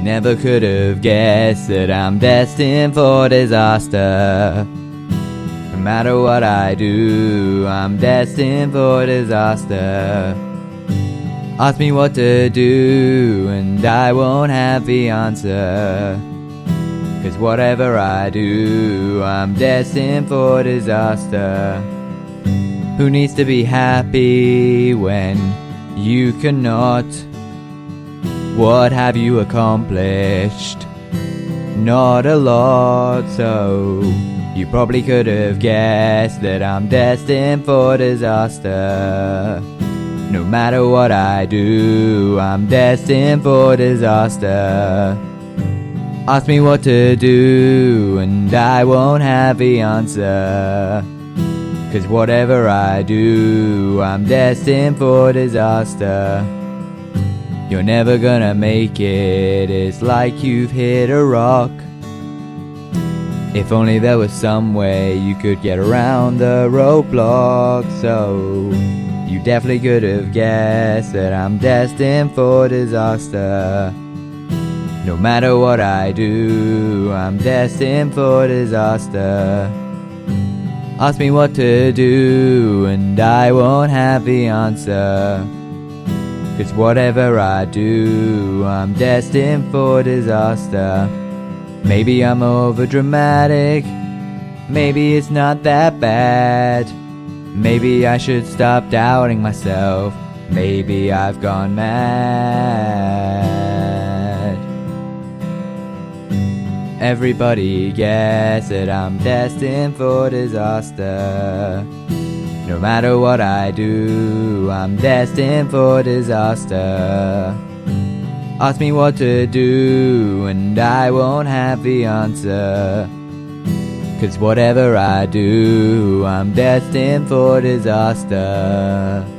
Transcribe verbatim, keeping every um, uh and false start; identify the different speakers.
Speaker 1: never could have guessed that I'm destined for disaster. No matter what I do, I'm destined for disaster. Ask me what to do and I won't have the answer. 'Cause whatever I do, I'm destined for disaster. Who needs to be happy when you cannot? What have you accomplished? Not a lot, so you probably could have guessed that I'm destined for disaster. No matter what I do, I'm destined for disaster. Ask me what to do and I won't have the answer. 'Cause whatever I do, I'm destined for disaster. You're never gonna make it, it's like you've hit a rock. If only there was some way you could get around the roadblock. So you definitely could have guessed that I'm destined for disaster. No matter what I do, I'm destined for disaster. Ask me what to do and I won't have the answer. 'Cause whatever I do, I'm destined for disaster. Maybe I'm over dramatic, maybe it's not that bad. Maybe I should stop doubting myself, maybe I've gone mad. Everybody gets that I'm destined for disaster. No matter what I do, I'm destined for disaster. Ask me what to do and I won't have the answer. 'Cause whatever I do, I'm destined for disaster.